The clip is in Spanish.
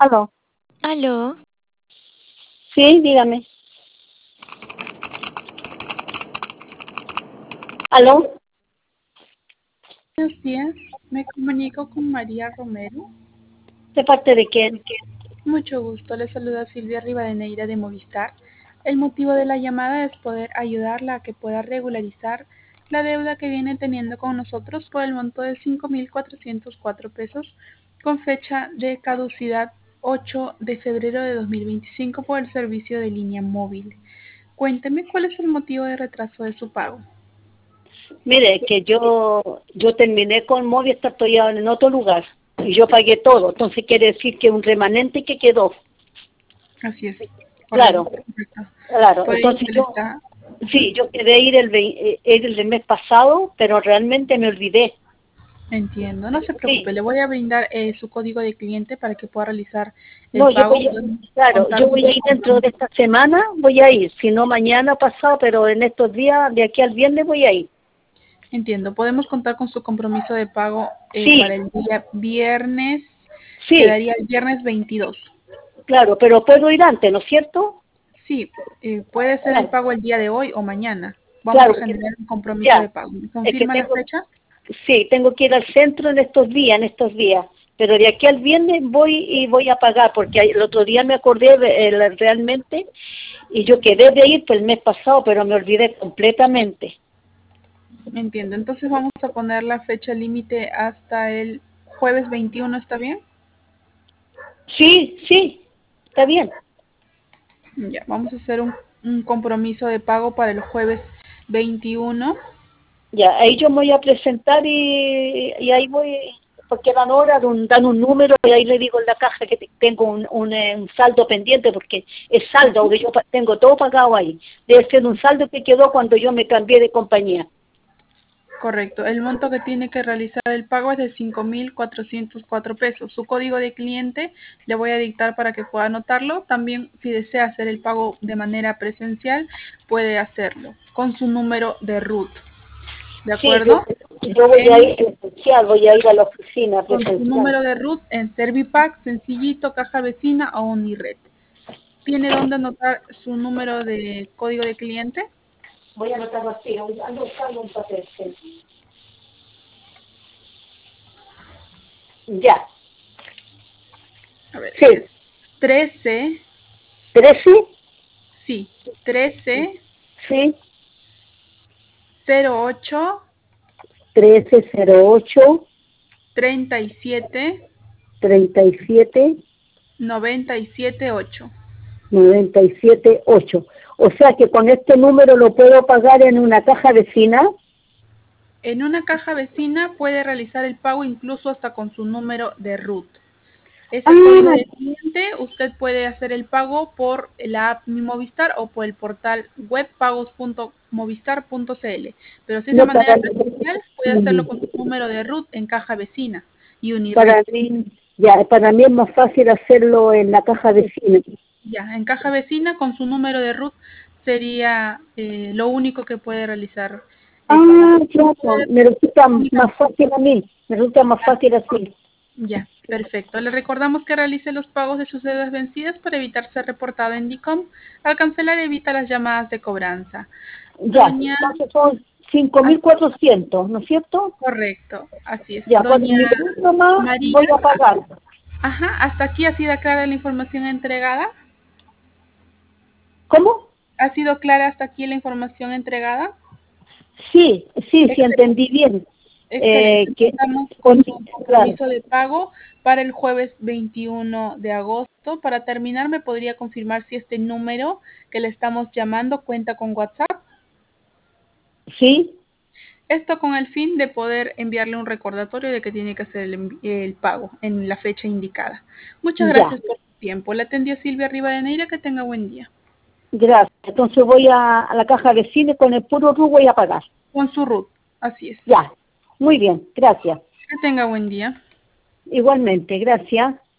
Aló. Aló, Sí, dígame. Aló. Buenos días, me comunico con María Romero. ¿De parte de quién? Mucho gusto, le saluda Silvia Rivadeneira de Movistar. El motivo de la llamada es poder ayudarla a que pueda regularizar la deuda que viene teniendo con nosotros por el monto de 5.404 pesos con fecha de caducidad 8 de febrero de 2025 por el servicio de línea móvil. Cuénteme cuál es el motivo de retraso de su pago. Mire, que yo terminé con Movistar, estoy ahora en otro lugar. Y yo pagué todo. Entonces quiere decir que un remanente que quedó. Así es, Claro, correcto. claro. Por ello Entonces se le yo, está. sí, yo quedé ir ir el mes pasado, pero realmente me olvidé. Entiendo, no se preocupe, Sí. le voy a brindar su código de cliente para que pueda realizar el No, pago. claro, Contar yo con voy a su ir dentro de compromiso. esta semana, voy a ir. Si no mañana pasado, pero en estos días, de aquí al viernes voy a ir. Entiendo, podemos contar con su compromiso de pago para Sí, el día viernes, sí, quedaría el viernes 22. claro, pero puedo ir antes, ¿no es cierto? Sí, puede ser el Claro, pago el día de hoy o mañana. Vamos a claro, generar un compromiso de ya. pago. ¿Me Es que confirma la tengo, fecha? sí, tengo que ir al centro en estos días. Pero de aquí al viernes voy y voy a pagar, porque el otro día me acordé realmente y yo quedé de ir pues, el mes pasado, pero me olvidé completamente. Entiendo, entonces vamos a poner la fecha límite hasta el jueves 21, ¿está bien? Sí, sí, está bien. Ya, vamos a hacer un compromiso de pago para el jueves 21. Ya, ahí yo me voy a presentar y ahí voy, porque dan hora, dan un número y ahí le digo en la caja que tengo un saldo pendiente, porque es saldo, Ujú. que yo tengo todo pagado ahí. Debe ser un saldo que quedó cuando yo me cambié de compañía. Correcto. El monto que tiene que realizar el pago es de 5.404 pesos. Su código de cliente le voy a dictar para que pueda anotarlo. También, si desea hacer el pago de manera presencial, puede hacerlo con su número de RUT. ¿De Sí, acuerdo? yo voy a En, ir presencial, voy a ir a la oficina con su presencial. número de RUT en Servipack, Sencillito, Caja Vecina o Unired. ¿Tiene dónde anotar su número de código de cliente? Voy a anotarlo así, ando buscando un papel. Sí. Ya, A ver, es sí, 13, 13, sí, 13 sí, 08 1308 37 37 97 8. 97.8. O sea que con este número lo puedo pagar en una caja vecina. En una caja vecina puede realizar el pago incluso hasta con su número de RUT. Ese código Ah, de cliente usted puede hacer el pago por la app Mi Movistar o por el portal web pagos.movistar.cl. Pero si es de no manera presencial, puede hacerlo con su número de RUT en caja vecina y Unired. para mí, ya, para mí es más fácil hacerlo en la caja vecina. Ya, en caja vecina con su número de RUT sería lo único que puede realizar el pago. Ah, claro, me resulta más fácil a mí, me resulta más fácil así. Ya, perfecto. Le recordamos que realice los pagos de sus deudas vencidas para evitar ser reportado en DICOM. Al cancelar evita las llamadas de cobranza. Ya, Doña, entonces son cinco ah, mil cuatrocientos, ¿no es cierto? correcto, así es. Ya, con Doña un minuto más María, voy a pagar. ajá, hasta aquí ha sido clara la información entregada. ¿Cómo? ¿Ha sido clara hasta aquí la información entregada? Sí, sí, sí, Excelente. entendí bien. Excelente. Que Estamos con con, su claro, compromiso de pago para el jueves 21 de agosto. Para terminar, ¿me podría confirmar si este número que le estamos llamando cuenta con WhatsApp? sí, Esto con el fin de poder enviarle un recordatorio de que tiene que hacer el pago en la fecha indicada. Muchas ya, gracias por su tiempo. Le atendió Silvia Rivadeneira. Que tenga buen día. gracias. Entonces voy a la caja de cine con el puro RU voy a pagar. Con su RUT. Así es. Ya, muy bien, gracias. Que tenga buen día. Igualmente, gracias.